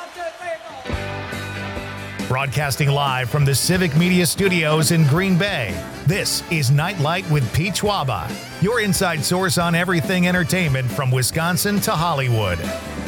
Broadcasting live from the Civic Media Studios in Green Bay, this is Nightlight with Pete Schwaba, your inside source on everything entertainment from Wisconsin to Hollywood.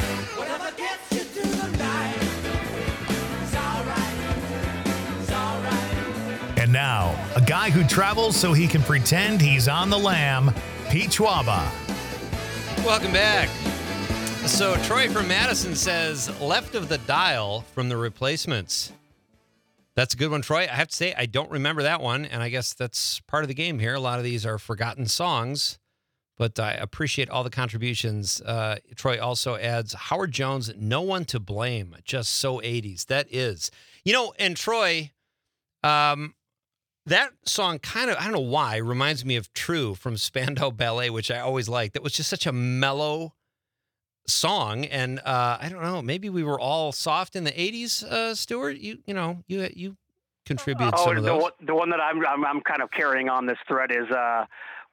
And now, a guy who travels so he can pretend he's on the lam, Pete Schwaba. Welcome back. So Troy from Madison says, Left of the Dial from The Replacements. That's a good one, Troy. I have to say, I don't remember that one, and I guess that's part of the game here. A lot of these are forgotten songs, but I appreciate all the contributions. Troy also adds, Howard Jones, No One to Blame, just so 80s. That is. You know, and Troy, that song kind of, I don't know why, reminds me of True from Spandau Ballet, which I always liked. That was just such a mellow song, and I don't know, maybe we were all soft in the 80s. Stuart, you contributed some of those. The one that I'm kind of carrying on this thread is the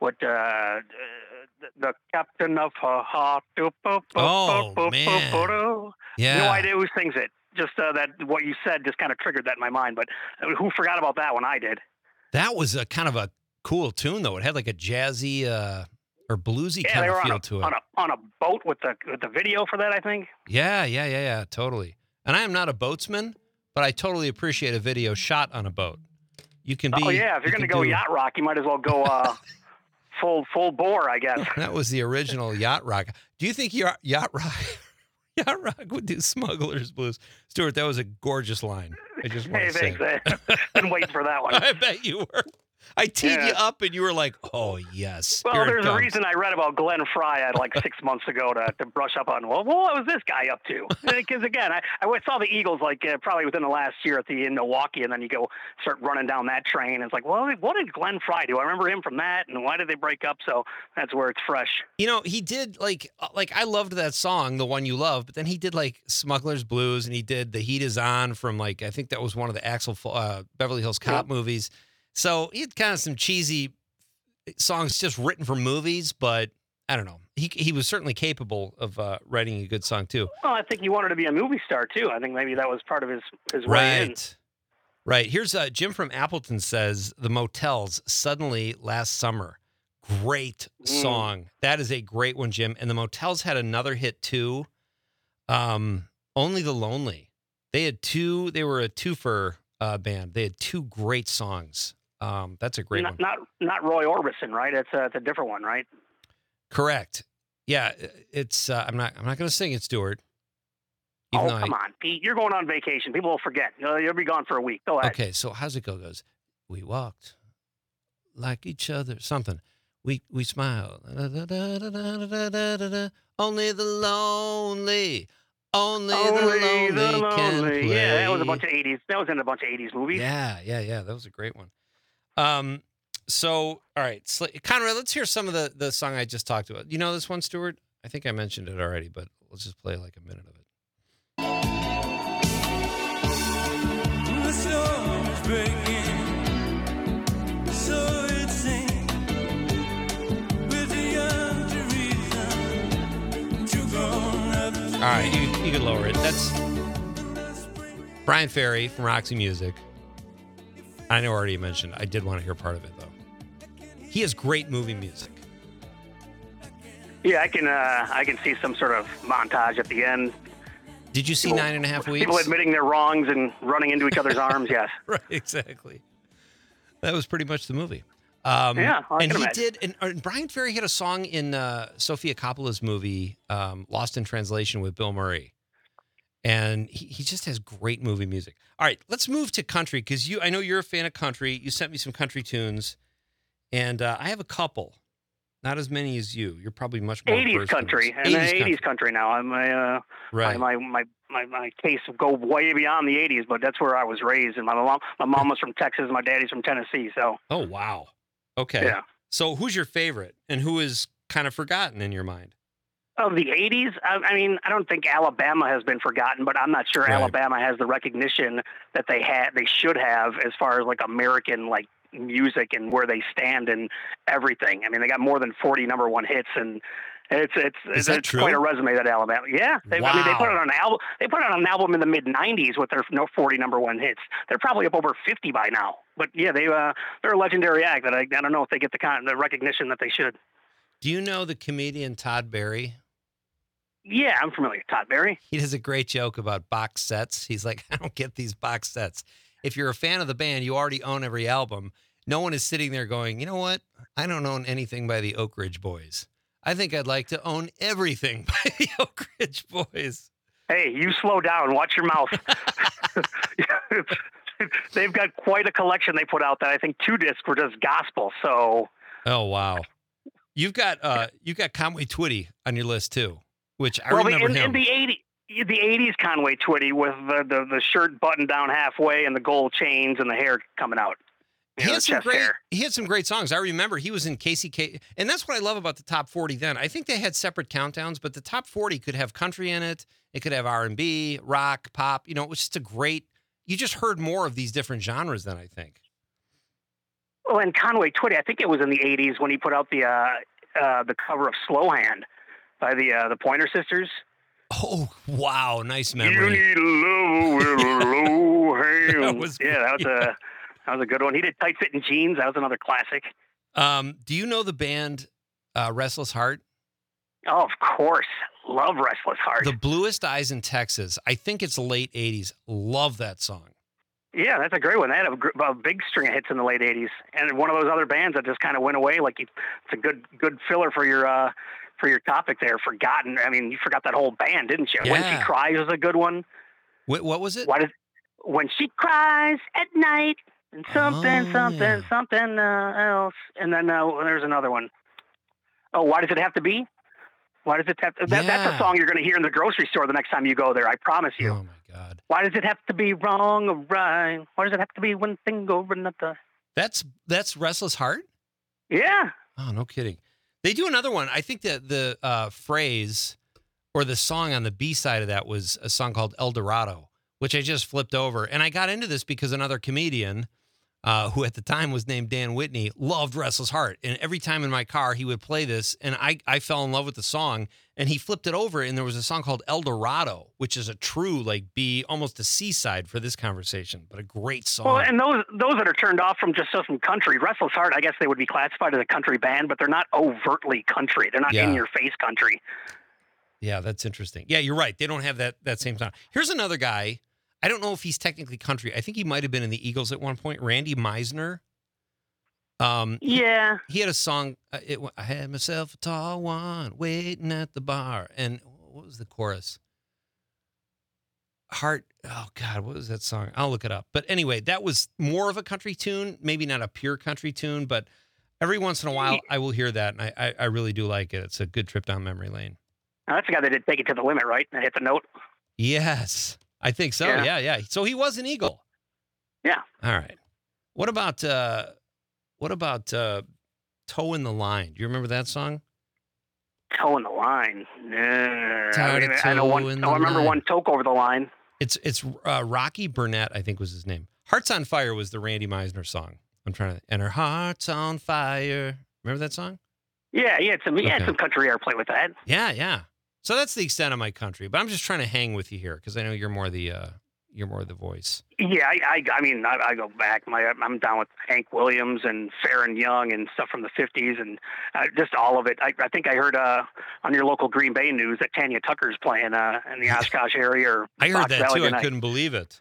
Captain of Her Heart. Oh man, yeah. No idea who sings it. Just that what you said just kind of triggered that in my mind. But who forgot about that one? I did. That was a kind of a cool tune, though. It had like a jazzy or bluesy kind of feel to it. On a boat with the video for that, I think. Yeah, totally. And I am not a boatsman, but I totally appreciate a video shot on a boat. You can be. Oh yeah, if you're going to go yacht rock, you might as well go full bore, I guess. That was the original yacht rock. Do you think yacht rock would do Smuggler's Blues? Stuart, that was a gorgeous line. I just want to say. Thanks. Been waiting for that one. I bet you were. I teed you up, and you were like, "Oh yes." Well, there's a reason I read about Glenn Fry like 6 months ago to brush up on. Well, what was this guy up to? Because again, I saw the Eagles like probably within the last year in Milwaukee, and then you start running down that train. And it's like, well, what did Glenn Fry do? I remember him from that, and why did they break up? So that's where it's fresh. You know, he did like I loved that song, the one you love, but then he did like Smuggler's Blues, and he did The Heat Is On from like I think that was one of the Axel Beverly Hills Cop movies. So he had kind of some cheesy songs just written for movies, but I don't know. He was certainly capable of writing a good song too. Well, I think he wanted to be a movie star too. I think maybe that was part of his way in. Right. Here's Jim from Appleton says, The Motels, Suddenly Last Summer. Great song. That is a great one, Jim. And The Motels had another hit too. Only the Lonely. They were a twofer band. They had two great songs. That's a great one. Not Roy Orbison, right? It's a different one, right? Correct. Yeah, it's. I'm not going to sing it, Stuart. Come on, Pete. You're going on vacation. People will forget. You'll be gone for a week. Go ahead. Okay, so how's it go? It goes. We walked like each other. Something. We smiled. Only the lonely. Only the lonely can play. Yeah, that was a bunch of 80s. That was in a bunch of 80s movies. Yeah. That was a great one. So, all right, Conrad, let's hear some of the song I just talked about. You know this one, Stuart? I think I mentioned it already, but let's just play like a minute of it. The storm's breaking, so it seems, with the young reason to grown up. All right, you can lower it. That's Brian Ferry from Roxy Music. I know already mentioned. I did want to hear part of it though. He has great movie music. Yeah, I can see some sort of montage at the end. Did you see 9.5 Weeks? People admitting their wrongs and running into each other's arms. Yes, right, exactly. That was pretty much the movie. Yeah, and he did. And Brian Ferry had a song in Sofia Coppola's movie Lost in Translation with Bill Murray. And he just has great movie music. All right, let's move to country because I know you're a fan of country. You sent me some country tunes, and I have a couple. Not as many as you. You're probably much more 80s country. And 80s country now. I'm my case go way beyond the 80s, but that's where I was raised. And my mom was from Texas, my daddy's from Tennessee. So. Oh wow. Okay. Yeah. So who's your favorite, and who is kind of forgotten in your mind? Of the 80s, I mean, I don't think Alabama has been forgotten, but I'm not sure Alabama has the recognition that they should have as far as like American like music and where they stand and everything. I mean, they got more than 40 number one hits, and Is that it's true? quite a resume, that Alabama. Yeah, I mean, they put it on an album. They put it on an album in the mid '90s with their 40 number one hits. They're probably up over 50 by now. But yeah, they're a legendary act that I don't know if they get the recognition that they should. Do you know the comedian Todd Barry? Yeah, I'm familiar with Todd Barry. He does a great joke about box sets. He's like, I don't get these box sets. If you're a fan of the band, you already own every album. No one is sitting there going, you know what? I don't own anything by the Oak Ridge Boys. I think I'd like to own everything by the Oak Ridge Boys. Hey, you slow down. Watch your mouth. They've got quite a collection they put out that I think 2 discs were just gospel. So. Oh, wow. You've got Conway Twitty on your list too, which I well, remember him. In the 80s Conway Twitty with the shirt buttoned down halfway and the gold chains and the hair coming out. He had some great songs. I remember he was in KCK, and that's what I love about the top 40 then. I think they had separate countdowns, but the top 40 could have country in it. It could have R&B, rock, pop. You know, it was just you just heard more of these different genres then, I think. Well, and Conway Twitty, I think it was in the 80s when he put out the cover of Slow Hand by the Pointer Sisters. Oh, wow. Nice memory. You need a lover with a low hand. That was that was a good one. He did Tight Fitting Jeans. That was another classic. Do you know the band Restless Heart? Oh, of course. Love Restless Heart. The Bluest Eyes in Texas. I think it's late 80s. Love that song. Yeah, that's a great one. They had a big string of hits in the late 80s. And one of those other bands that just kind of went away. Like it's a good filler for your topic there. Forgotten. I mean, you forgot that whole band, didn't you? Yeah. When She Cries was a good one. What was it? When She Cries at Night and something else. And then there's another one. Oh, Why Does It Have to Be? Why does it have to? That's a song you're going to hear in the grocery store the next time you go there. I promise you. Oh my God. Why does it have to be wrong or right? Why does it have to be one thing over another? That's Restless Heart? Yeah. Oh, no kidding. They do another one. I think that the phrase or the song on the B side of that was a song called El Dorado, which I just flipped over. And I got into this because another comedian who at the time was named Dan Whitney loved Restless Heart. And every time in my car, he would play this. And I fell in love with the song. And he flipped it over. And there was a song called El Dorado, which is a true, B, almost a C-side for this conversation, but a great song. Well, and those that are turned off from just some country, Restless Heart, I guess they would be classified as a country band, but they're not overtly country. They're not in-your-face country. Yeah, that's interesting. Yeah, you're right. They don't have that same sound. Here's another guy. I don't know if he's technically country. I think he might have been in the Eagles at one point. Randy Meisner. Yeah. He had a song. I had myself a tall one waiting at the bar. And what was the chorus? Heart. Oh, God. What was that song? I'll look it up. But anyway, that was more of a country tune. Maybe not a pure country tune, but every once in a while I will hear that. And I really do like it. It's a good trip down memory lane. Now, that's the guy that did Take It to the Limit, right? And hit the note. Yes. I think so. Yeah. So he was an Eagle. Yeah. All right. What about Toe in the Line? Do you remember that song? Toe in the Line. I remember one toke over the line. It's Rocky Burnett, I think was his name. Hearts on Fire was the Randy Meisner song. And her heart's on fire. Remember that song? Yeah, he had some country airplay with that. Yeah. So that's the extent of my country, but I'm just trying to hang with you here because I know you're more the voice. Yeah, I mean, I go back. I'm down with Hank Williams and Farron Young and stuff from the 50s and just all of it. I think I heard on your local Green Bay news that Tanya Tucker's playing in the Oshkosh area. Or I heard Fox that Valley too. tonight. I couldn't believe it.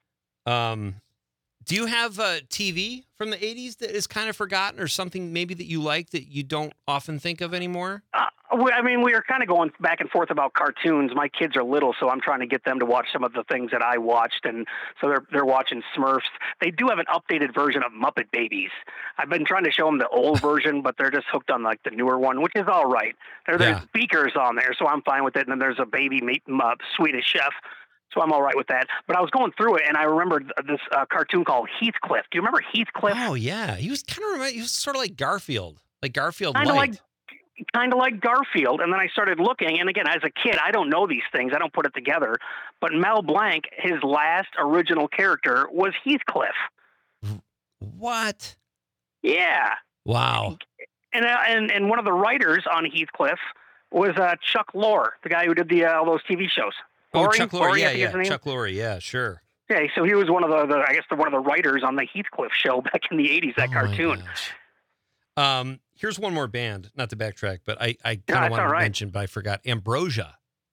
Do you have TV from the 80s that is kind of forgotten or something maybe that you like that you don't often think of anymore? We were kind of going back and forth about cartoons. My kids are little, so I'm trying to get them to watch some of the things that I watched, and so they're watching Smurfs. They do have an updated version of Muppet Babies. I've been trying to show them the old version, but they're just hooked on the newer one, which is all right. There's speakers on there, so I'm fine with it, and then there's a baby Swedish Chef. So I'm all right with that. But I was going through it, and I remembered this cartoon called Heathcliff. Do you remember Heathcliff? Oh, yeah. He was sort of like Garfield. Like Garfield Light. Kind of like Garfield. And then I started looking, and again, as a kid, I don't know these things. I don't put it together. But Mel Blanc, his last original character was Heathcliff. What? Yeah. Wow. And one of the writers on Heathcliff was Chuck Lorre, the guy who did all those TV shows. Oh, Lorre? Chuck Lorre. Lorre, I Yeah, think is his yeah. name. Chuck Lorre. Yeah, sure. Yeah, so he was one of one of the writers on the Heathcliff show back in the 80s, that Oh, my cartoon. gosh. Here's one more band, not to backtrack, but I kind of that's wanted all to right. mention, but I forgot. Ambrosia.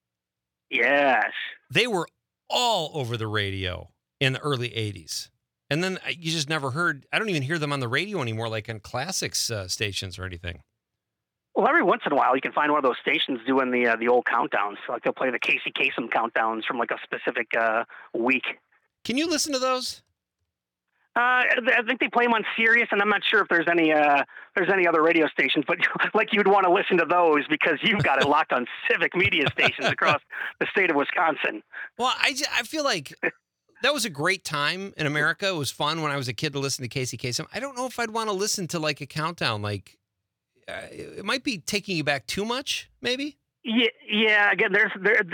Yes. They were all over the radio in the early 80s. And then you just never heard, I don't even hear them on the radio anymore, like on classics stations or anything. Well, every once in a while, you can find one of those stations doing the old countdowns. Like they'll play the Casey Kasem countdowns from like a specific week. Can you listen to those? I think they play them on Sirius, and I'm not sure if there's any other radio stations. But like you'd want to listen to those because you've got it locked on civic media stations across the state of Wisconsin. Well, I feel like that was a great time in America. It was fun when I was a kid to listen to Casey Kasem. I don't know if I'd want to listen to like a countdown. Like it might be taking you back too much, maybe. Yeah. Again, there's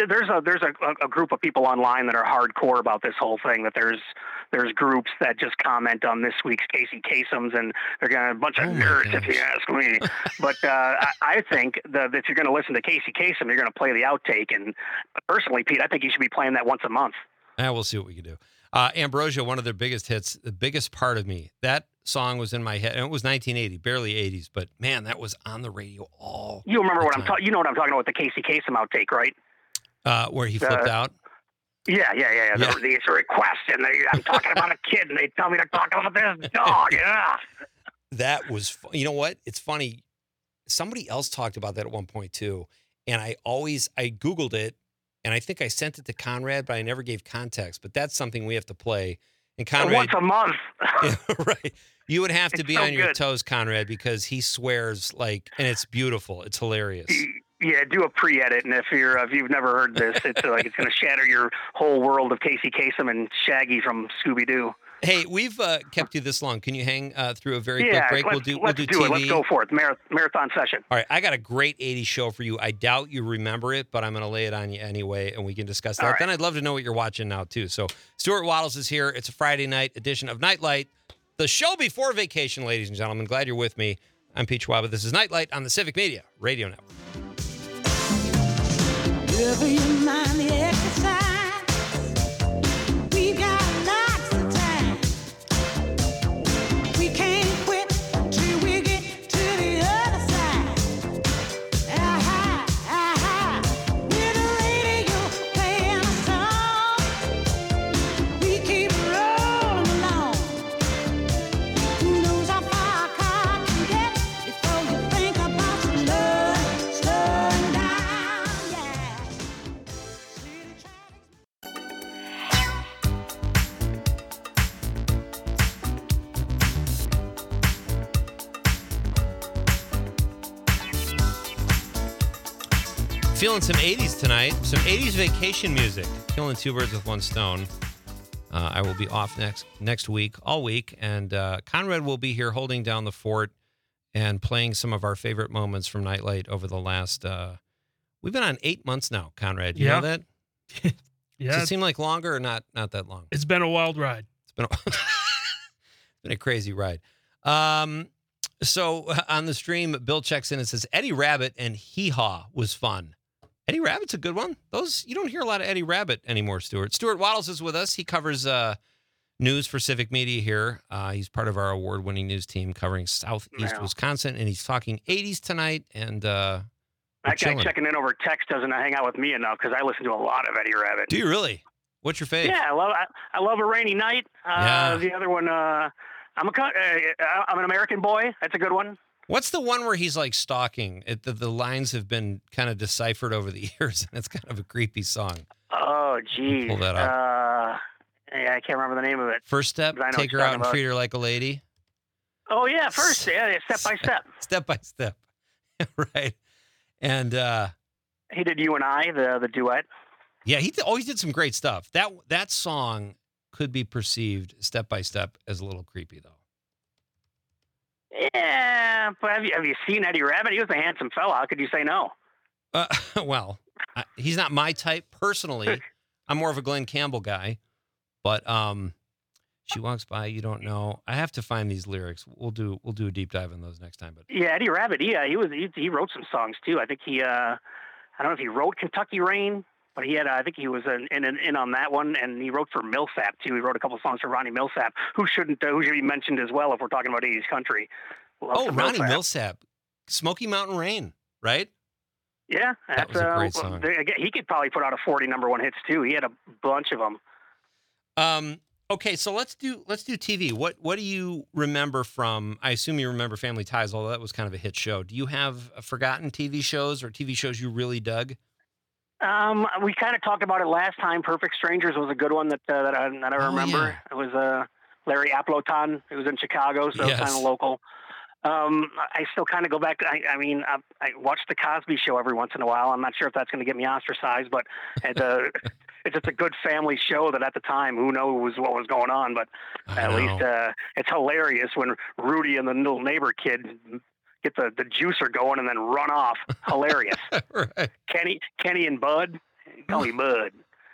a group of people online that are hardcore about this whole thing. That there's groups that just comment on this week's Casey Kasem's, and they're going to a bunch of nerds, if you ask me. But I think that if you're going to listen to Casey Kasem, you're going to play the outtake. And personally, Pete, I think you should be playing that once a month. We'll see what we can do. Ambrosia, one of their biggest hits, The Biggest Part of Me. That song was in my head, and it was 1980, barely 80s, but man, that was on the radio all. You remember what the I'm time. talking? You know what I'm talking about with the Casey Kasem outtake, right? Where he flipped out. Yeah. These requests, and I'm talking about a kid, and they tell me to talk about this dog. Yeah. That was, you know what? It's funny. Somebody else talked about that at one point too, and I Googled it, and I think I sent it to Conrad, but I never gave context. But that's something we have to play. And Conrad, once a month. Yeah, right? You would have to It's be so on your good. toes, Conrad, because he swears like, and it's beautiful. It's hilarious. Yeah, do a pre-edit, and if you've never heard this, it's like it's going to shatter your whole world of Casey Kasem and Shaggy from Scooby Doo. Hey, we've kept you this long. Can you hang through a very Yeah, quick break? let's We'll do TV. it. Let's go for it. Marathon session. All right, I got a great 80s show for you. I doubt you remember it, but I'm going to lay it on you anyway, and we can discuss that. All right. Then I'd love to know what you're watching now, too. So Stuart Waddles is here. It's a Friday night edition of Nightlight, the show before vacation, ladies and gentlemen. Glad you're with me. I'm Pete Schwab. This is Nightlight on the Civic Media Radio Network. Wherever you mind the exercise, we got lots of time. We can't quit till we get to the other side. Aha, aha, with the radio playing a song, we keep rolling along. Who knows how far a car can get before you think about slowing down, yeah. Feeling some 80s tonight, some 80s vacation music. Killing two birds with one stone. I will be off next week, all week, and Conrad will be here holding down the fort and playing some of our favorite moments from Nightlight over the last, we've been on 8 months now, Conrad. You know that? Yeah, Does it seem like longer or not that long? it's been a wild ride. It's been been a crazy ride. So on the stream, Bill checks in and says, Eddie Rabbit and Hee Haw was fun. Eddie Rabbit's a good one. Those, you don't hear a lot of Eddie Rabbit anymore, Stuart. Stuart Waddles is with us. He covers news for Civic Media here. He's part of our award-winning news team covering Southeast Wisconsin, and he's talking 80s tonight. And That guy checking in over text doesn't hang out with me enough because I listen to a lot of Eddie Rabbit. Do you really? What's your fave? Yeah, I love A Rainy Night. Yeah. The other one, I'm an American Boy. That's a good one. What's the one where he's like stalking? The lines have been kind of deciphered over the years, and it's kind of a creepy song. Oh, geez. Pull that up. Yeah, I can't remember the name of it. First step, I know take what her you're out talking and about. treat her like a lady. Oh, yeah, first. Yeah, step by step. Step by step. Right. And He did You and I, the duet. yeah, he always did some great stuff. That song could be perceived step by step as a little creepy, though. Yeah, but have you seen Eddie Rabbit? He was a handsome fella. How could you say no? Well, he's not my type personally. I'm more of a Glenn Campbell guy, but She walks by, you don't know. I have to find these lyrics. We'll do a deep dive on those next time. But Yeah, Eddie Rabbitt. He wrote some songs too. I think I don't know if he wrote Kentucky Rain, but he had I think he was in on that one, and he wrote for Millsap too. He wrote a couple songs for Ronnie Millsap, who should be mentioned as well if we're talking about 80s country. Love some Ronnie Millsap, Smoky Mountain Rain, right? Yeah, That was a great song. He could probably put out a 40 number one hits too. He had a bunch of them. Okay, so let's do TV. What do you remember from? I assume you remember Family Ties, although that was kind of a hit show. Do you have forgotten TV shows or TV shows you really dug? We kind of talked about it last time. Perfect Strangers was a good one that I remember. Yeah. It was Larry Aploton. It was in Chicago, so Yes. kind of local. I still kind of go back. I mean, I watch the Cosby Show every once in a while. I'm not sure if that's going to get me ostracized, but it's just a good family show that at the time, who knows what was going on, but at least it's hilarious when Rudy and the little neighbor kid get the juicer going and then run off. Hilarious. Right. Kenny and Bud. Call me Bud.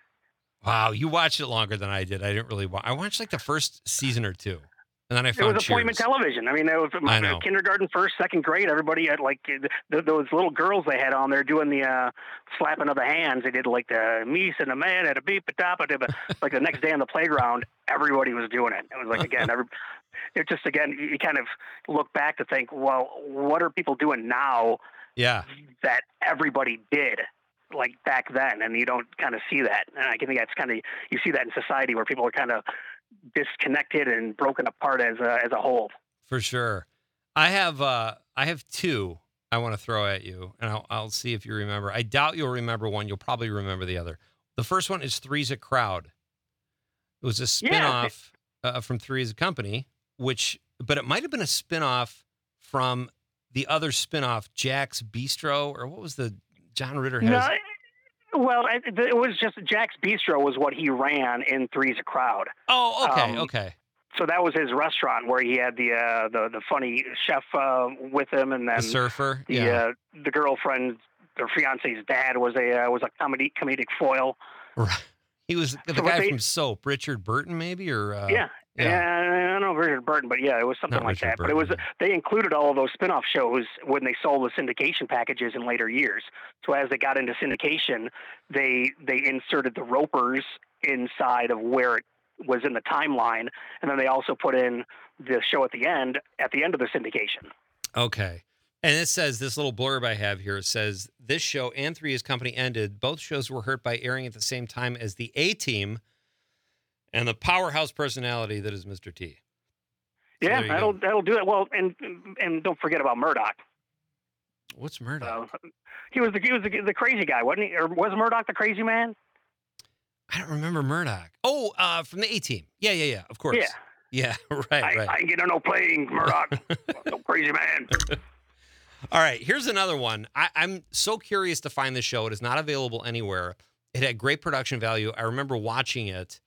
Wow, you watched it longer than I did. I didn't really watch. I watched like the first season or two, and then I It found was appointment Cheers. television. I mean, it was I know. kindergarten, first, second grade. Everybody had like those little girls they had on there doing the slapping of the hands. They did like the meese and the man at a beep a top like the next day on the playground. Everybody was doing it. It was like it just you kind of look back to think, well, what are people doing now Yeah. that everybody did like back then, and you don't kind of see that. And I think that's kind of you see that in society where people are kind of disconnected and broken apart as a whole. For sure. I have two I want to throw at you, and I'll see if you remember. I doubt you'll remember one. You'll probably remember the other. The first one is Three's a Crowd. It was a spinoff from Three's a Company, but it might have been a spinoff from the other spinoff, Jack's Bistro, or what was the John Ritter has? No, well, it was just Jack's Bistro was what he ran in Three's a Crowd. Oh, okay, okay. So that was his restaurant where he had the funny chef with him, and then The surfer. the girlfriend, their fiance's dad was a comedic foil. Right. He was the So guy they- from Soap, Richard Burton, maybe, or Yeah, I don't know Richard Burton, but yeah, it was something Not like Richard that. But it was Burton. they included all of those spin-off shows when they sold the syndication packages in later years. So as they got into syndication, they inserted the Ropers inside of where it was in the timeline, and then they also put in the show at the end of the syndication. Okay. And it says, this little blurb I have here, it says, this show and Three's Company ended. Both shows were hurt by airing at the same time as the A-Team and the powerhouse personality that is Mr. T. So Yeah, there you go. that'll do it. Well, and don't forget about Murdoch. What's Murdoch? He was the crazy guy, wasn't he? Or was Murdoch the crazy man? I don't remember Murdoch. Oh, from the A-Team. Yeah, of course. Yeah, right. I ain't getting no playing, Murdoch. No crazy man. All right, here's another one. I'm so curious to find this show. It is not available anywhere. It had great production value. I remember watching it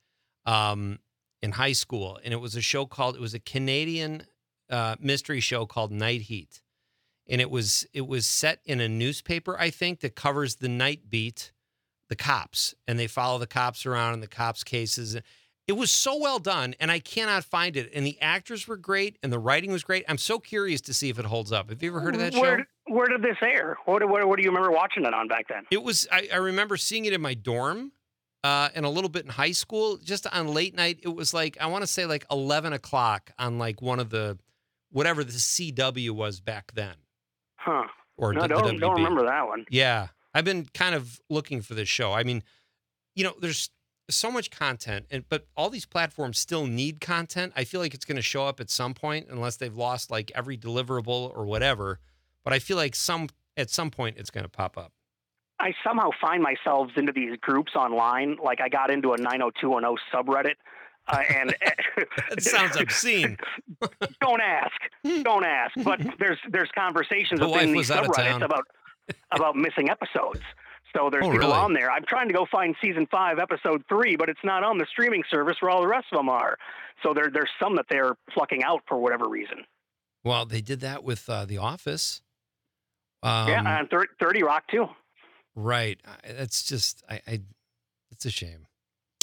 in high school, and it was a Canadian mystery show called Night Heat. And it was set in a newspaper, I think, that covers the night beat, the cops, and they follow the cops around in the cops' cases. It was so well done, and I cannot find it. And the actors were great, and the writing was great. I'm so curious to see if it holds up. Have you ever heard of that show? Where did this air? What do you remember watching it on back then? It was. I remember seeing it in my dorm, and a little bit in high school. Just on late night, it was like I want to say like 11 o'clock on like one of the whatever the CW was back then. Huh. Or No, the don't WB. remember that one. Yeah, I've been kind of looking for this show. I mean, there's so much content, but all these platforms still need content. I feel like it's going to show up at some point, unless they've lost like every deliverable or whatever. But I feel like at some point it's going to pop up. I somehow find myself into these groups online. Like I got into a 90210 subreddit. And It sounds obscene. don't ask. But there's conversations The within wife these was out of town. subreddits about missing episodes. So there's Oh, people really? on there. I'm trying to go find season 5, episode 3, but it's not on the streaming service where all the rest of them are. So there's some that they're plucking out for whatever reason. Well, they did that with The Office. Yeah, and 30 Rock too. Right. That's just, it's a shame.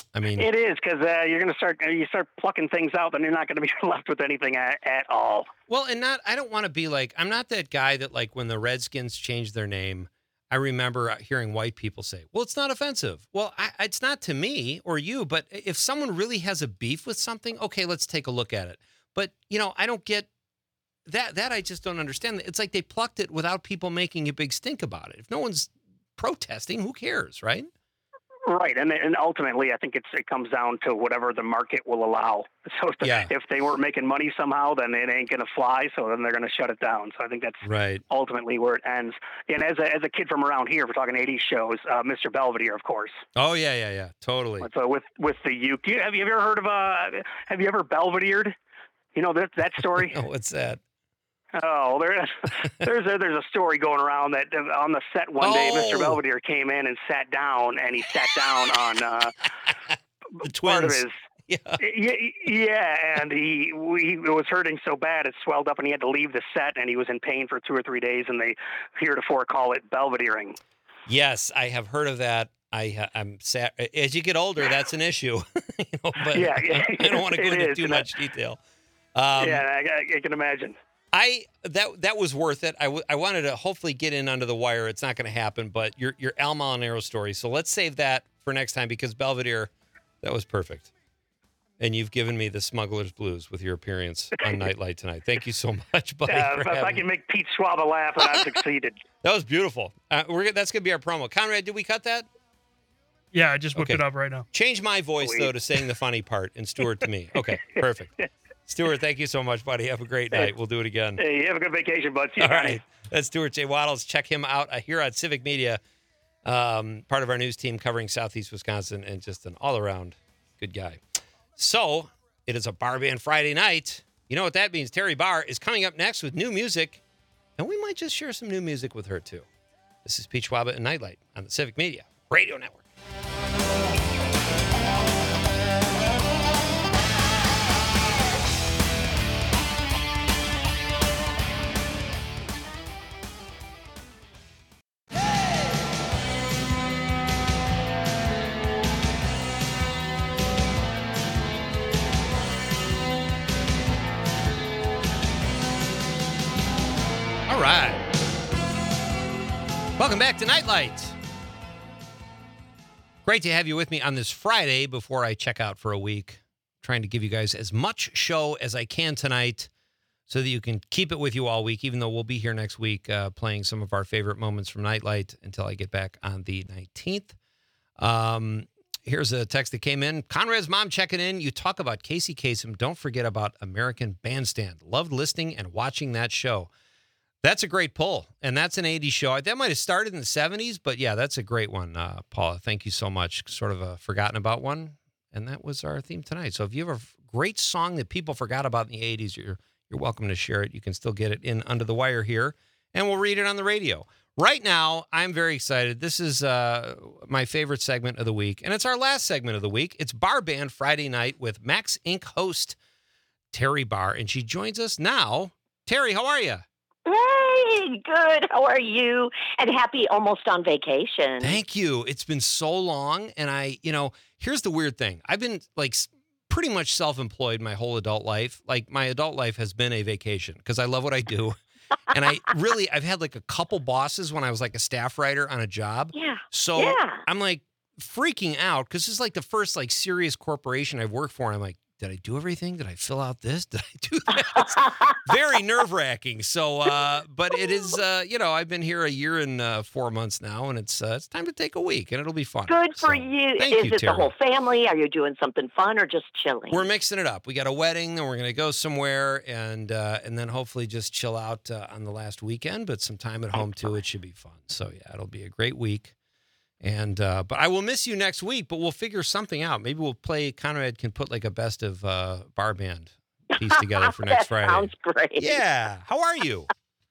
I mean, It is, because you're going to start plucking things out, and you're not going to be left with anything at all. well, and I don't want to be like, I'm not that guy that like when the Redskins changed their name, I remember hearing white people say, well, it's not offensive. Well, it's not to me or you, but if someone really has a beef with something, okay, let's take a look at it. But, I don't get that. I just don't understand. It's like they plucked it without people making a big stink about it. If no one's protesting, who cares, right? Right, and ultimately, I think it comes down to whatever the market will allow. So if they weren't making money somehow, then it ain't going to fly. So then they're going to shut it down. So I think that's right. ultimately where it ends. And as a kid from around here, if we're talking '80s shows, Mr. Belvedere, of course. Oh yeah, totally. So with the uke, have you ever heard of have you ever Belvedered? You know that story? Oh, what's that? Oh, there's a story going around that on the set one day, Mr. Belvedere came in and sat down, and he sat down on the part of twins. his yeah, and he was hurting so bad it swelled up, and he had to leave the set, and he was in pain for 2 or 3 days, and they heretofore call it Belvedering. Yes, I have heard of that. I'm sad. As you get older, that's an issue. But I don't want to go into too much detail. Yeah, I can imagine. That was worth it. I wanted to hopefully get in under the wire. It's not going to happen, but your Al Molinaro story. So let's save that for next time, because Belvedere, that was perfect. And you've given me the smuggler's blues with your appearance on Nightlight tonight. Thank you so much, buddy. If I can make Pete Schwab laugh, then I've succeeded. That was beautiful. That's going to be our promo. Conrad, did we cut that? Yeah, I just whipped it up right now. Change my voice, though, to saying the funny part, and Stuart to me. Okay, perfect. Stuart, thank you so much, buddy. Have a great night. We'll do it again. Hey, have a good vacation, bud. See you. All right. That's Stuart J. Waddles. Check him out here on Civic Media, part of our news team covering Southeast Wisconsin, and just an all-around good guy. So it is a Bar Band Friday night. You know what that means. Terry Barr is coming up next with new music, and we might just share some new music with her, too. This is Pete Schwab and Nightlight on the Civic Media Radio Network. All right. Welcome back to Nightlight. Great to have you with me on this Friday before I check out for a week. Trying to give you guys as much show as I can tonight so that you can keep it with you all week, even though we'll be here next week playing some of our favorite moments from Nightlight until I get back on the 19th. Here's a text that came in. Conrad's mom checking in. You talk about Casey Kasem. Don't forget about American Bandstand. Loved listening and watching that show. That's a great pull, and that's an 80s show. That might have started in the 70s, but yeah, that's a great one, Paula. Thank you so much. Sort of a forgotten about one, and that was our theme tonight. So if you have a great song that people forgot about in the 80s, you're welcome to share it. You can still get it in Under the Wire here, and we'll read it on the radio. Right now, I'm very excited. This is my favorite segment of the week, and it's our last segment of the week. It's Bar Band Friday night with Max Inc. host Terry Barr, and she joins us now. Terry, how are you? Hey, good. How are you? And happy almost on vacation. Thank you. It's been so long. And here's the weird thing. I've been like pretty much self-employed my whole adult life. Like my adult life has been a vacation because I love what I do. And I've had like a couple bosses when I was like a staff writer on a job. Yeah. So yeah. I'm like freaking out because this is like the first like serious corporation I've worked for. And I'm like, did I do everything? Did I fill out this? Did I do that? It's very nerve-wracking. So, but it is, I've been here a year and 4 months now, and it's time to take a week, and it'll be fun. Good for you. Thank you, it Terry. the whole family? Are you doing something fun or just chilling? We're mixing it up. We got a wedding, and we're going to go somewhere, and then hopefully just chill out on the last weekend, but some time at home, too. It should be fun. So, yeah, it'll be a great week. And but I will miss you next week, but we'll figure something out. Maybe we'll play. Conrad can put like a best of Bar Band piece together for next Friday. Sounds great. Yeah. How are you?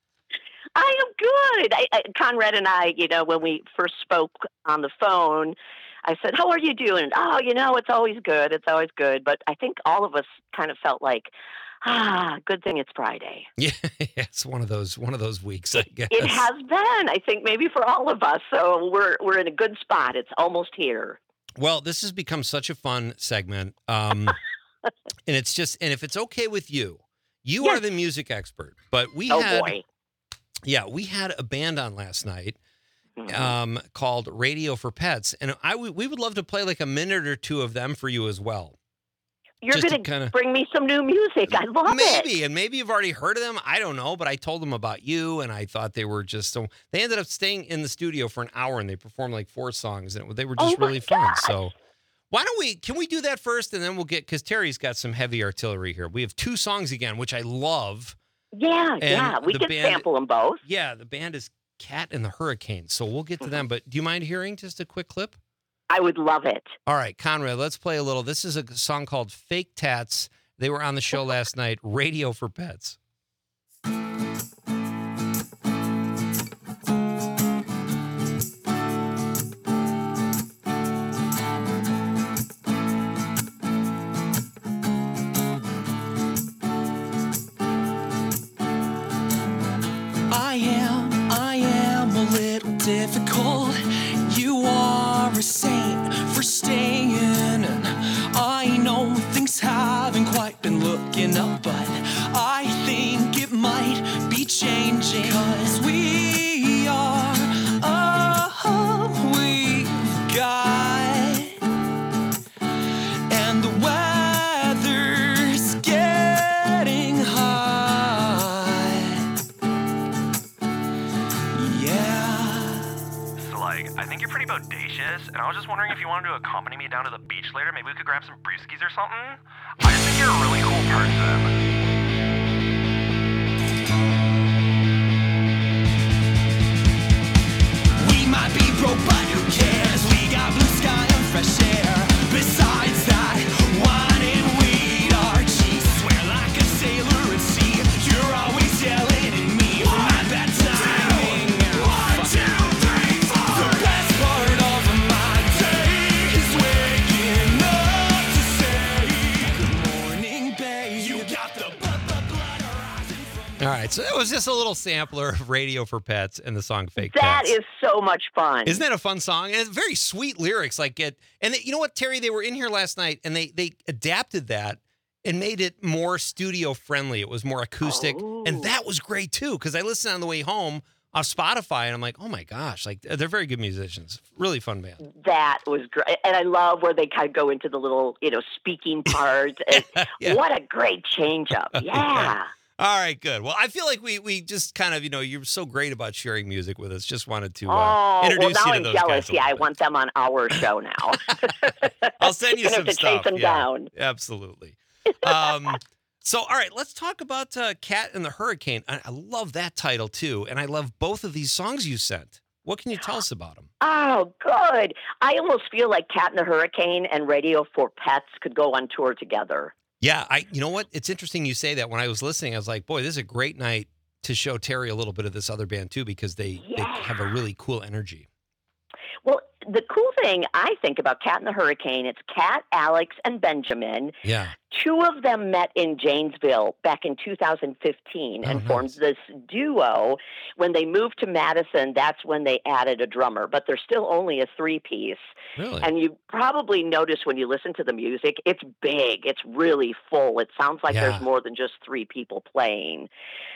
I am good. Conrad and I, when we first spoke on the phone, I said, "How are you doing?" "Oh, it's always good. It's always good." But I think all of us kind of felt like, good thing it's Friday. Yeah, it's one of those weeks, I guess. It has been, I think, maybe for all of us. So we're in a good spot. It's almost here. Well, this has become such a fun segment. And it's just, and if it's okay with you, you are the music expert, but we boy. we had a band on last night Mhm. called Radio for Pets. And we would love to play like a minute or two of them for you as well. You're just to going kinda- to bring me some new music. I love it. Maybe, and maybe you've already heard of them. I don't know, but I told them about you, and I thought they were just so. They ended up staying in the studio for an hour, and they performed like 4 songs, and they were just Oh my really fun. gosh. So, why don't we? Can we do that first, and then we'll get because Terry's got some heavy artillery here. We have 2 songs again, which I love. Yeah. We the can band- sample them both. Yeah, the band is Cat and the Hurricane, so we'll get to them. But do you mind hearing just a quick clip? I would love it. All right, Conrad, let's play a little. This is a song called Fake Tats. They were on the show last night, Radio for Pets. I am a little difficult. You are a saint for staying. And I know things haven't quite been looking up, but I think it might be changing. 'Cause we are all we've got, and the weather's getting hot. Yeah. So, I think you're pretty bodacious, and I was just wondering if you wanted to accompany me down to the beach later. Maybe we could grab some brewskis or something. I just think you're a really cool person. We might be broke, but who cares? We got blue sky and fresh air. Besides that, wine and weed are cheap. Swear like a sailor at sea. You're always yelling at me for my bad timing. 1, 2, 3, 4. The best part of my day is waking up to say good morning, babe. You got the blood rising from. All right, so that was just a little sampler of Radio for Pets and the song Fake That Tats. is so much fun. Isn't that a fun song? And it's very sweet lyrics. You know what, Terry? They were in here last night, and they adapted that and made it more studio friendly. It was more acoustic, and that was great too. Because I listened on the way home off Spotify, and I'm like, oh my gosh, they're very good musicians. Really fun band. That was great. And I love where they kind of go into the little, speaking part. And Yeah. What a great change up. Yeah. All right, good. Well, I feel like we just kind of, you're so great about sharing music with us. Just wanted to introduce now you to I'm those jealous. guys. a Yeah, I little bit. want them on our show now. I'll send you Gonna some have to stuff. chase them Yeah, down. absolutely. So, all right, let's talk about Cat and the Hurricane. I love that title too, and I love both of these songs you sent. What can you tell us about them? Oh, good. I almost feel like Cat and the Hurricane and Radio for Pets could go on tour together. Yeah, you know what? It's interesting you say that. When I was listening, I was like, boy, this is a great night to show Terry a little bit of this other band too, because they have a really cool energy. Well, the cool thing I think about Cat and the Hurricane, it's Cat, Alex, and Benjamin. Yeah. 2 of them met in Janesville back in 2015 and formed this duo. When they moved to Madison, that's when they added a drummer, but they're still only a 3-piece. Really? And you probably notice when you listen to the music, it's big. It's really full. It sounds like Yeah. there's more than just 3 people playing.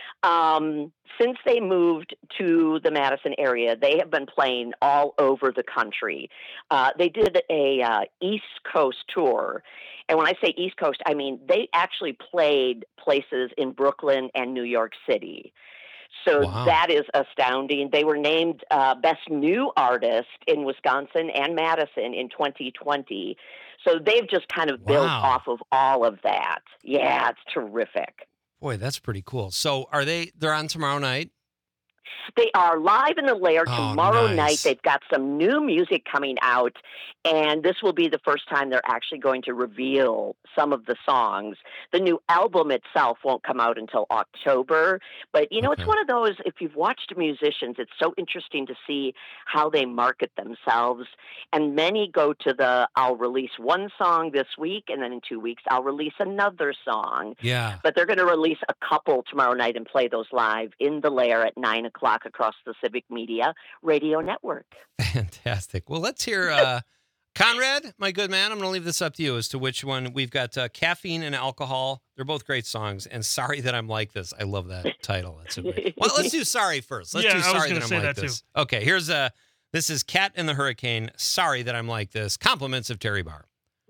Since they moved to the Madison area, they have been playing all over the country. They did a East Coast tour. And when I say East Coast, I mean they actually played places in Brooklyn and New York City. So Wow. that is astounding. They were named Best New Artist in Wisconsin and Madison in 2020. So they've just kind of built Wow. off of all of that. Yeah, it's terrific. Boy, that's pretty cool. So they're on tomorrow night? They are live in the Lair Oh, tomorrow nice. night. They've got some new music coming out, and this will be the first time they're actually going to reveal some of the songs. The new album itself won't come out until October, but it's Okay. one of those, if you've watched musicians, it's so interesting to see how they market themselves. And many go to I'll release one song this week, and then in 2 weeks, I'll release another song. Yeah. But they're going to release a couple tomorrow night and play those live in the Lair at 9 o'clock across the Civic Media Radio Network. Fantastic. Well, let's hear Conrad, my good man, I'm going to leave this up to you as to which one. We've got Caffeine and Alcohol. They're both great songs. And Sorry That I'm Like This. I love that title. That's a great. Well, let's do Sorry first. Let's Yeah, do I was Sorry gonna That I'm say Like that This. too. Okay, here's this is Cat and the Hurricane. Sorry That I'm Like This. Compliments of Terry Barr.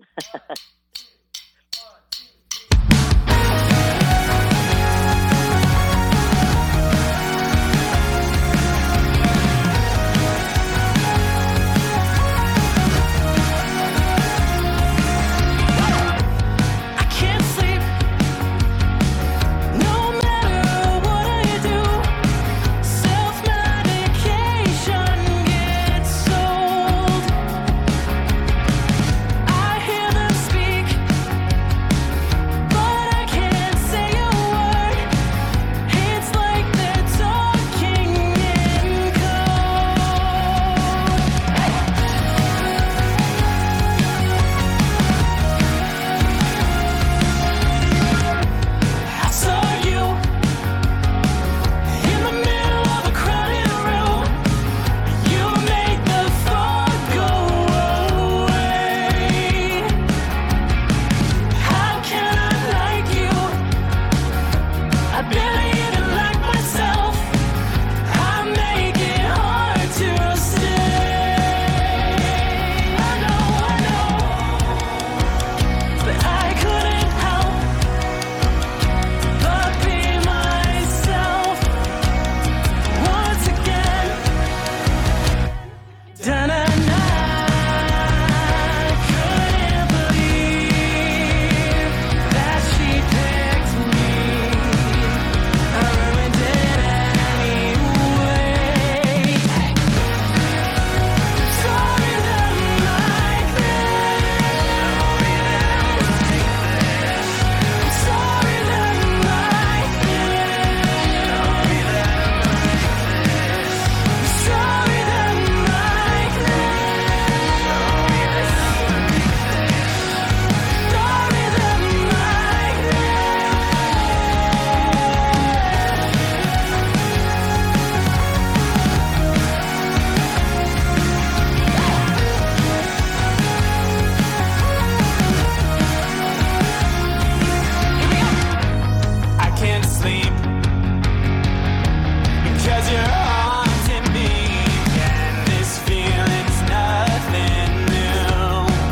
I can't sleep. No matter what I do, self-medication gets old. I hear them speak, but I can't say a word. It's like they're talking in I saw you in the middle of a crowded room. You made the fog go away. How can I like you? I barely even like myself. I make it hard to stay. I know, but I couldn't help but be myself once again. Da-na-na. Couldn't believe that she picked me. I ruined it anyway. Sorry that I'm like this. Sorry that I'm like this. Sorry that I'm like this. Sorry that I'm I can't sleep because you're haunting me, and this feeling's nothing new.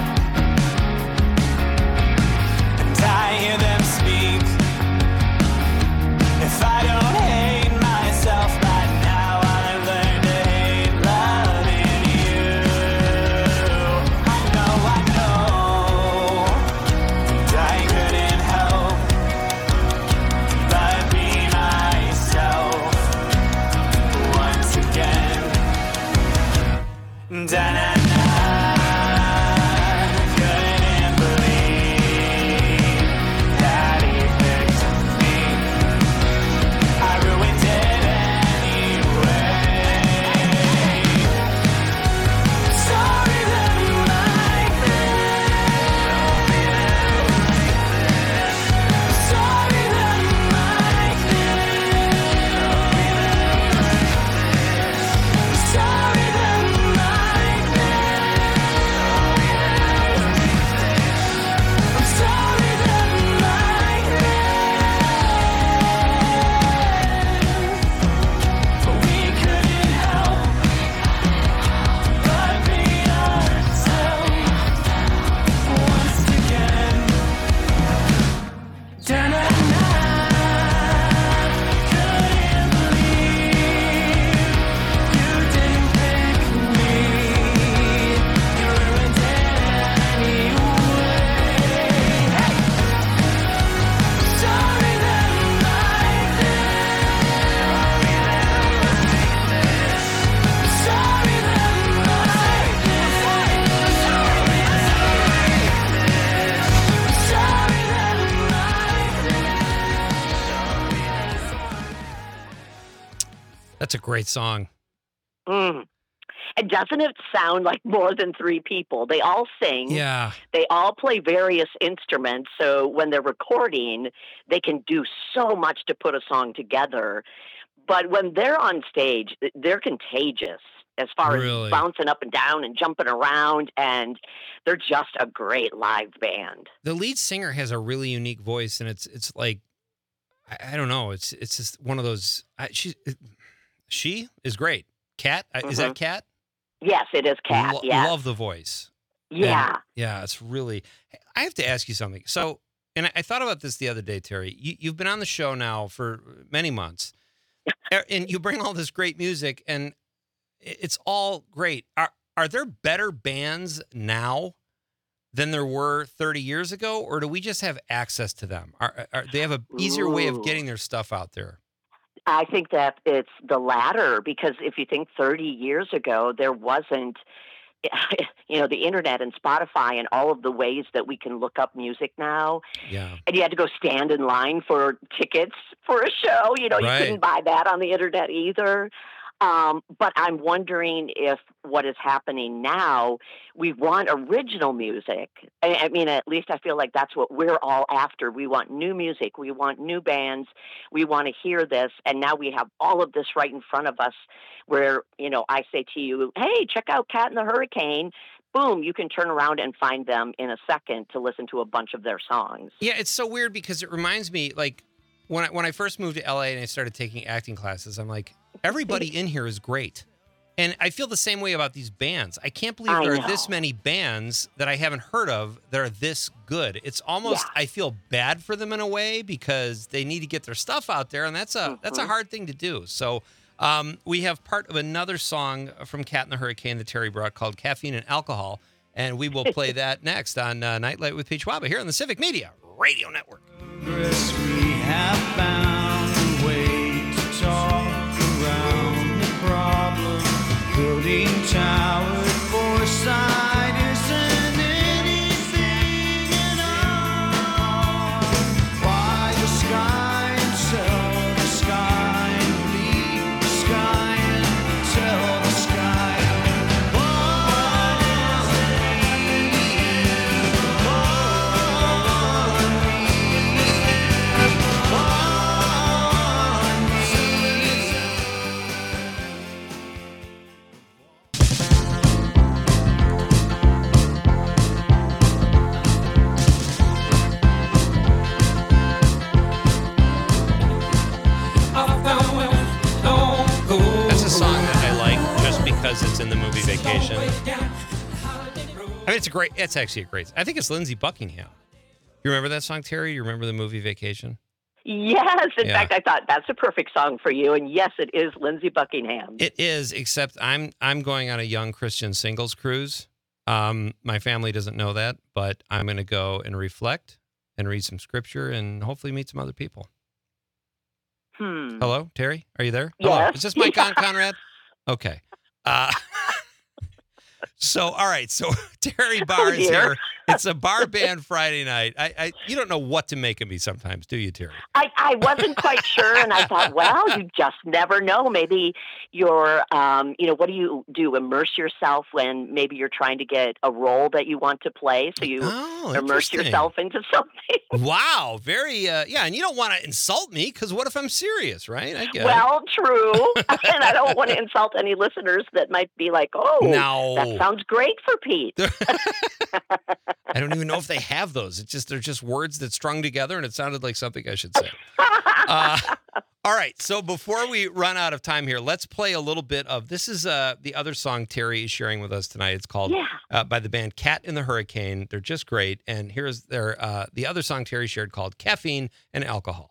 And I hear them speak. If I don't hate myself by now, I'll learn to hate loving you. I know, and I couldn't help but be myself once again. Da-na-na. Couldn't believe that he picked me. I ruined it anyway. Sorry that I'm like this. Sorry that I'm like this. Sorry that I'm like this. I'm sorry that I'm like this. But we couldn't help but be ourselves once again. Da-na-na. Couldn't believe you didn't pick me. You ruined it anyway. Sorry that I'm like this. Sorry that I'm like this. Sorry that I'm like this. That's a great song. Mm. And doesn't it sound like more than three people? They all sing. Yeah. They all play various instruments. So when they're recording, they can do so much to put a song together. But when they're on stage, they're contagious. as far Really? as bouncing up and down and jumping around, and they're just a great live band. The lead singer has a really unique voice, and it's like I don't know. It's just one of those. She is great. Kat, is that Kat? Yes, it is Kat. Yes. Love the voice. Yeah. And, yeah, it's really. I have to ask you something. So, and I thought about this the other day, Terry. You've been on the show now for many months, and you bring all this great music, and it's all great. Are there better bands now than there were 30 years ago, or do we just have access to them? Are they have an easier way of getting their stuff out there? I think that it's the latter, because if you think 30 years ago, there wasn't, the internet and Spotify and all of the ways that we can look up music now. Yeah. And you had to go stand in line for tickets for a show. You couldn't buy that on the internet either. But I'm wondering if what is happening now, we want original music. I mean, at least I feel like that's what we're all after. We want new music. We want new bands. We want to hear this. And now we have all of this right in front of us where, I say to you, hey, check out Cat and the Hurricane. Boom, you can turn around and find them in a second to listen to a bunch of their songs. Yeah, it's so weird because it reminds me, like, when I first moved to LA and I started taking acting classes, I'm like, everybody in here is great. And I feel the same way about these bands. I can't believe there are this many bands that I haven't heard of that are this good. It's almost, I feel bad for them in a way because they need to get their stuff out there, and that's a hard thing to do. So we have part of another song from Cat and the Hurricane that Terry brought called Caffeine and Alcohol, and we will play that next on Nightlight with Peach Waba here on the Civic Media Radio Network. We have found a way to talk around the problem. Building tower foresight isn't anything at all. Why the sky and tell the sky and leave the sky and tell the sky. That's a song that I like just because it's in the movie Vacation. I mean, it's actually a great, I think it's Lindsey Buckingham. You remember that song, Terry? You remember the movie Vacation? Yes. In fact, I thought that's a perfect song for you. And yes, it is Lindsey Buckingham. It is, except I'm going on a young Christian singles cruise. My family doesn't know that, but I'm going to go and reflect and read some scripture and hopefully meet some other people. Hello, Terry? Are you there? Yes. Hello. Is this Mike on, Conrad? Okay. So, all right. So Terry Barr is here. It's a bar band Friday night. You don't know what to make of me sometimes, do you, Terry? I wasn't quite sure, and I thought, well, you just never know. Maybe you're, what do you do? Immerse yourself when maybe you're trying to get a role that you want to play, so you immerse yourself into something. Wow. Very, and you don't want to insult me, because what if I'm serious, right? I get Well, true. And I don't want to insult any listeners that might be like, No. that sounds great for Pete. I don't even know if they have those. They're just words that strung together, and it sounded like something I should say. All right. So before we run out of time here, let's play a little bit of this. Is the other song Terry is sharing with us tonight. It's called by the band Cat and the Hurricane. They're just great. And here's the other song Terry shared called Caffeine and Alcohol.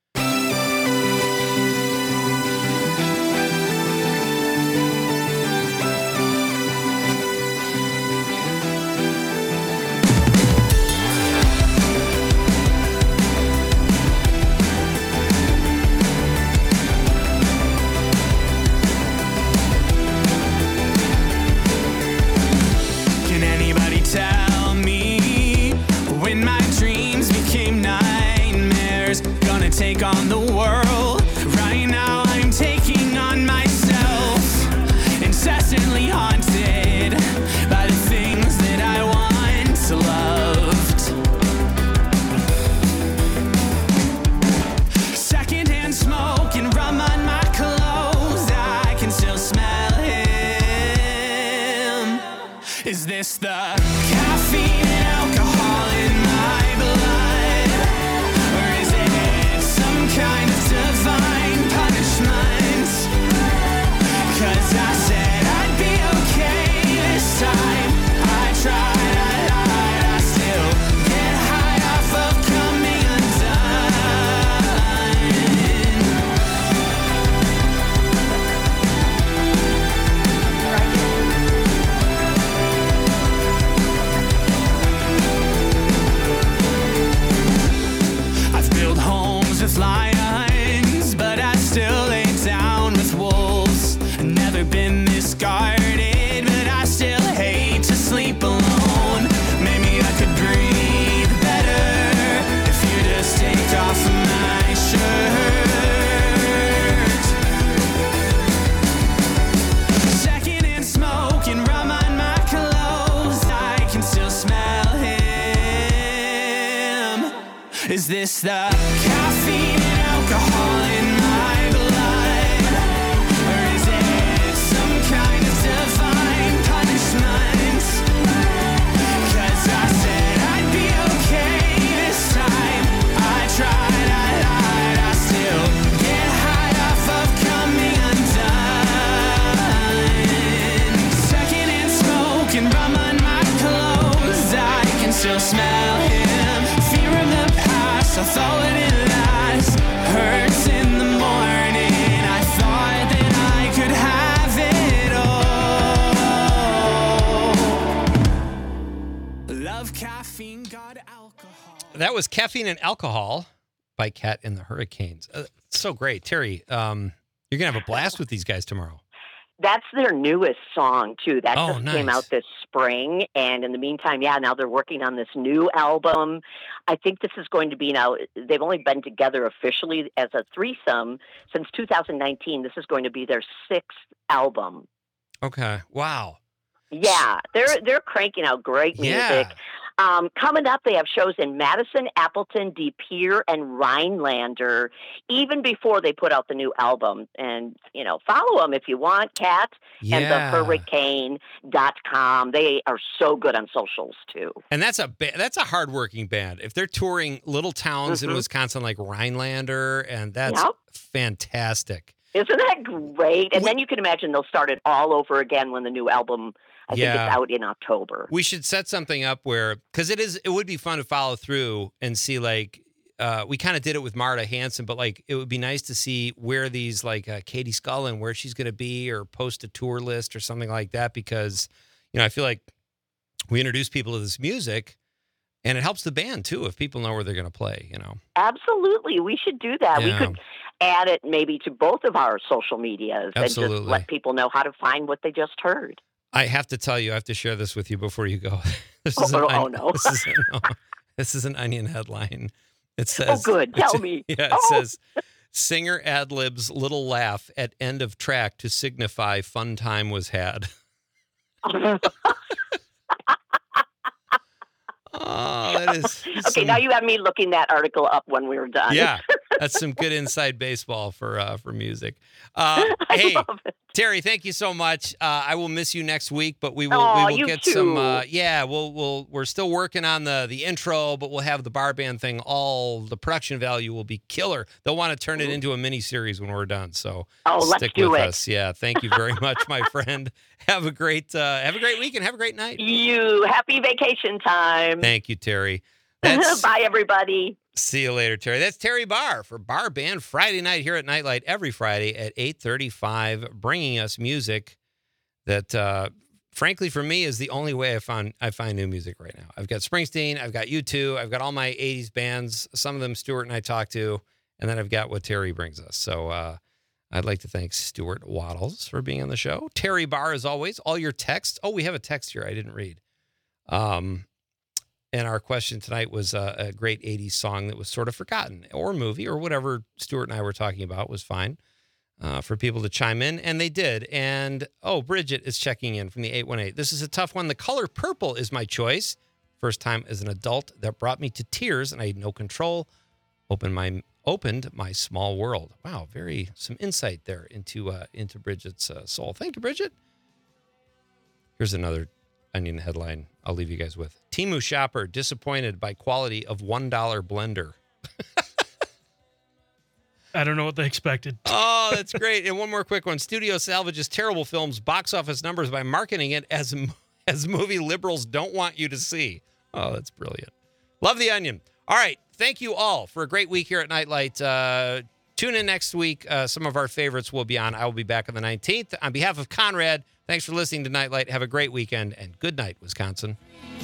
Can anybody tell me when my dreams became nightmares? this the caffeine and alcohol in my blood? Or is it some kind of divine punishment? 'Cause I said I'd be okay this time. I tried, I lied, I still get high off of coming undone. I've built homes with lions, but I still lay down with wolves. Never been this guarded, but I still hate to sleep alone. Maybe I could breathe better if you just take off my shirt. Second in smoke and rum on my clothes, I can still smell him. Is this the caffeine and alcohol in my blood? Or is it some kind of divine punishment? 'Cause I said I'd be okay this time. I tried, I lied, I still get high off of coming undone. Second in smoke and rum on my clothes, I can still smell him. Fear of the past, I thought it last. Hurts in the morning, I thought that I could have it all. Love caffeine, got alcohol. That was Caffeine and Alcohol by Cat and the Hurricanes. So great. Terry, you're going to have a blast with these guys tomorrow. That's their newest song, too. That Oh, just came nice. out this spring. And in the meantime, now they're working on this new album. I think this is going to be they've only been together officially as a threesome since 2019. This is going to be their 6th album. Okay. Wow. Yeah, they're cranking out great music. Yeah. Coming up, they have shows in Madison, Appleton, De Pere, and Rhinelander, even before they put out the new album. And, follow them if you want, Kat, and Yeah. thehurricane.com. They are so good on socials, too. And that's a hardworking band. If they're touring little towns in Wisconsin like Rhinelander, and that's Yep. fantastic. Isn't that great? And then you can imagine they'll start it all over again when the new album, I think Yeah. it's out in October. We should set something up because it would be fun to follow through and see we kind of did it with Marta Hanson, but it would be nice to see where these Katie Scullin, where she's going to be, or post a tour list or something like that, because I feel like we introduce people to this music and it helps the band too if people know where they're going to play. Absolutely. We should do that. We Yeah. could add it maybe to both of our social medias and just Absolutely. let people know how to find what they just heard. I have to tell you, I have to share this with you before you go. This Oh, is an oh, onion- no. This is an Onion headline. It says, Oh, good. Tell me. Yeah, it Oh. says, singer ad-libs little laugh at end of track to signify fun time was had. Oh, that is. Okay, now you have me looking that article up when we were done. Yeah, that's some good inside baseball for music. I Hey, love it. Terry, thank you so much. I will miss you next week, but we will You get too. some. We're still working on the intro, but we'll have the bar band thing. All the production value will be killer. They'll want to turn it into a mini series when we're done. So Let's stick do with it. us. Yeah, thank you very much, my friend. Have a great week and have a great night. You happy vacation time. Thank you, Terry. That's, Bye, everybody. See you later, Terry. That's Terry Barr for Bar Band Friday night here at Nightlight every Friday at 8:35, bringing us music that, frankly, for me, is the only way I find new music right now. I've got Springsteen, I've got U2, I've got all my 80s bands, some of them Stuart and I talked to, and then I've got what Terry brings us. So I'd like to thank Stuart Waddles for being on the show. Terry Barr, as always, all your texts. Oh, we have a text here I didn't read. And our question tonight was a great 80s song that was sort of forgotten, or movie, or whatever Stuart and I were talking about was fine for people to chime in, and they did. And, Bridget is checking in from the 818. This is a tough one. The color purple is my choice. First time as an adult that brought me to tears, and I had no control. Opened my small world. Wow, some insight there into Bridget's soul. Thank you, Bridget. Here's another Onion headline I'll leave you guys with. Temu shopper disappointed by quality of $1 blender. I don't know what they expected. Oh, that's great. And one more quick one. Studio salvages terrible films box office numbers by marketing it as movie liberals don't want you to see. Oh, that's brilliant. Love the Onion. All right. Thank you all for a great week here at Nightlight. Tune in next week. Some of our favorites will be on. I will be back on the 19th. On behalf of Conrad, thanks for listening to Nightlight. Have a great weekend, and good night, Wisconsin.